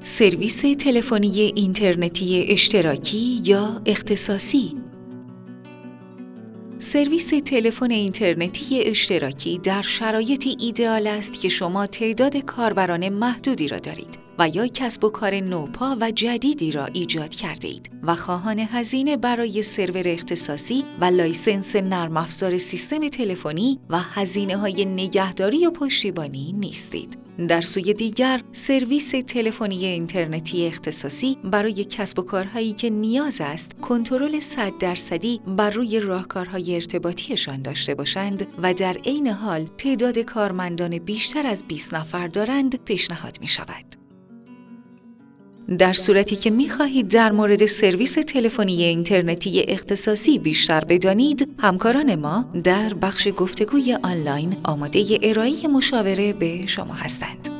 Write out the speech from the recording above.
سرویس تلفنی اینترنتی اشتراکی یا اختصاصی. سرویس تلفن اینترنتی اشتراکی در شرایطی ایدئال است که شما تعداد کاربران محدودی را دارید و یا کسب و کار نوپا و جدیدی را ایجاد کرده اید و خواهان هزینه برای سرور اختصاصی و لایسنس نرم افزار سیستم تلفنی و هزینه‌های نگهداری و پشتیبانی نیستید. در سوی دیگر، سرویس تلفنی اینترنتی اختصاصی برای کسب و کارهایی که نیاز است کنترل 100% بر روی راهکارهای ارتباطیشان داشته باشند و در عین حال تعداد کارمندان بیشتر از 20 نفر دارند پیشنهاد می شود. در صورتی که می‌خواهید در مورد سرویس تلفنی اینترنتی اختصاصی بیشتر بدانید، همکاران ما در بخش گفتگوی آنلاین آماده ارائه مشاوره به شما هستند.